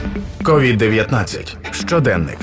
COVID-19. Щоденник.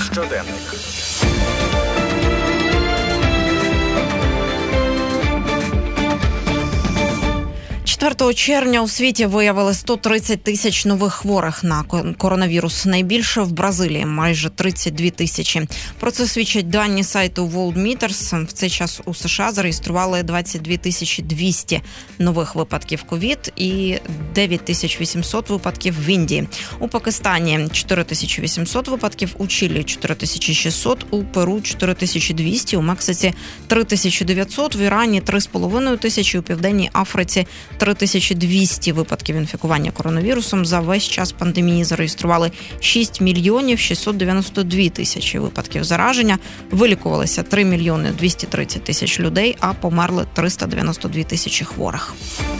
4 червня у світі виявили 130 тисяч нових хворих на коронавірус. Найбільше в Бразилії – майже 32 тисячі. Про це свідчать дані сайту WorldMeters. В цей час у США зареєстрували 22 200 нових випадків ковід і 9800 випадків в Індії. У Пакистані – 4800 випадків, у Чилі – 4600, у Перу – 4200, у Мексиці – 3900, в Ірані – 3500, у Південній Африці – 3200 випадків інфікування коронавірусом. За весь час пандемії зареєстрували 6 мільйонів 692 тисячі випадків зараження. Вилікувалися 3 мільйони 230 тисяч людей, а померли 392 тисячі хворих.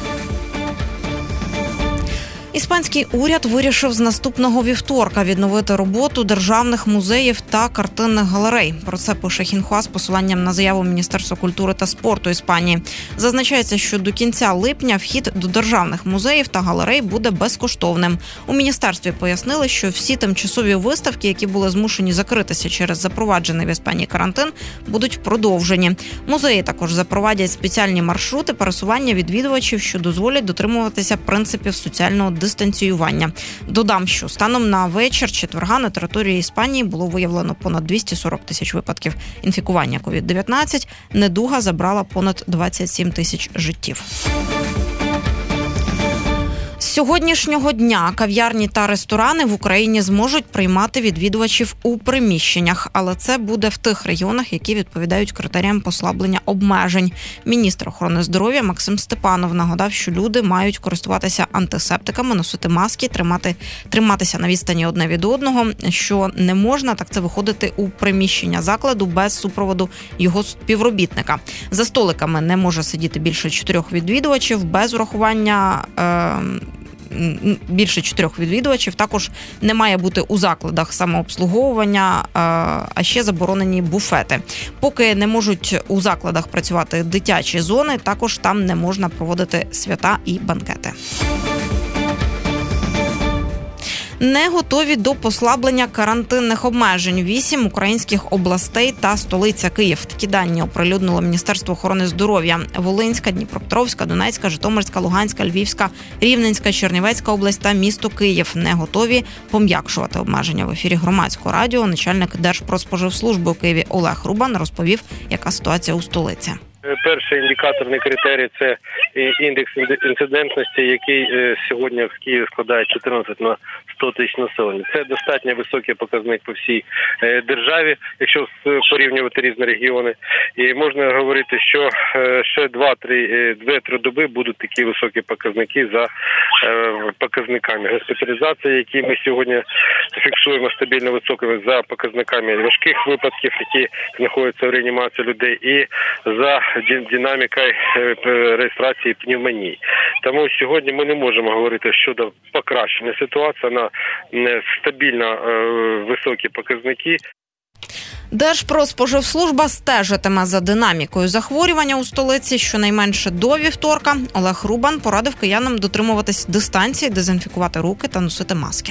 Іспанський уряд вирішив з наступного вівторка відновити роботу державних музеїв та картинних галерей. Про це пише Хінхуа з посиланням на заяву Міністерства культури та спорту Іспанії. Зазначається, що до кінця липня вхід до державних музеїв та галерей буде безкоштовним. У міністерстві пояснили, що всі тимчасові виставки, які були змушені закритися через запроваджений в Іспанії карантин, будуть продовжені. Музеї також запровадять спеціальні маршрути пересування відвідувачів, що дозволять дотримуватися принципів соціального дистанціювання. Додам, що станом на вечір четверга на території Іспанії було виявлено понад 240 тисяч випадків інфікування COVID-19. Недуга забрала понад 27 тисяч життів. З сьогоднішнього дня кав'ярні та ресторани в Україні зможуть приймати відвідувачів у приміщеннях, але це буде в тих регіонах, які відповідають критеріям послаблення обмежень. Міністр охорони здоров'я Максим Степанов нагадав, що люди мають користуватися антисептиками, носити маски, триматися на відстані одне від одного. Що не можна, так це виходити у приміщення закладу без супроводу його співробітника. За столиками не може сидіти більше 4 відвідувачів, без урахування більше 4 відвідувачів. Також не має бути у закладах самообслуговування, а ще заборонені буфети. Поки не можуть у закладах працювати дитячі зони, також там не можна проводити свята і банкети. Не готові до послаблення карантинних обмежень 8 українських областей та столиця Київ. Такі дані оприлюднило Міністерство охорони здоров'я. Волинська, Дніпропетровська, Донецька, Житомирська, Луганська, Львівська, Рівненська, Чернівецька область та місто Київ не готові пом'якшувати обмеження. В ефірі Громадського радіо начальник Держпродспоживслужби у Києві Олег Рубан розповів, яка ситуація у столиці. Перший індикаторний критерій – це індекс інцидентності, який сьогодні в Києві складає 14 на 100 тисяч населення. Це достатньо високий показник по всій державі, якщо порівнювати різні регіони. І можна говорити, що ще 2-3 доби будуть такі високі показники за показниками госпіталізації, які ми сьогодні фіксуємо стабільно високими, за показниками важких випадків, які знаходяться в реанімації людей, і за динамікою реєстрації пневмонії. Тому сьогодні ми не можемо говорити щодо покращення ситуації на стабільно високі показники. Держпродспоживслужба стежитиме за динамікою захворювання у столиці щонайменше до вівторка. Олег Рубан порадив киянам дотримуватись дистанції, дезінфікувати руки та носити маски.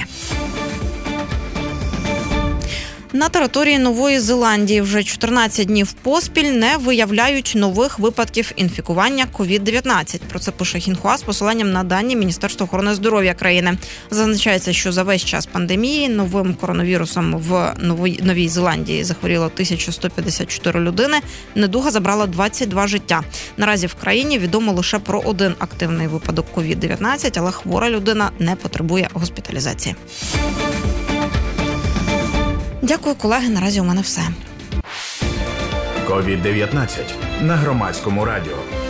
На території Нової Зеландії вже 14 днів поспіль не виявляють нових випадків інфікування COVID-19. Про це пише Хінхуа з посиланням на дані Міністерства охорони здоров'я країни. Зазначається, що за весь час пандемії новим коронавірусом в Новій Зеландії захворіло 1154 людини. Недуга забрала 22 життя. Наразі в країні відомо лише про один активний випадок COVID-19, але хвора людина не потребує госпіталізації. Дякую, колеги. Наразі у мене все. COVID-19 на Громадському радіо.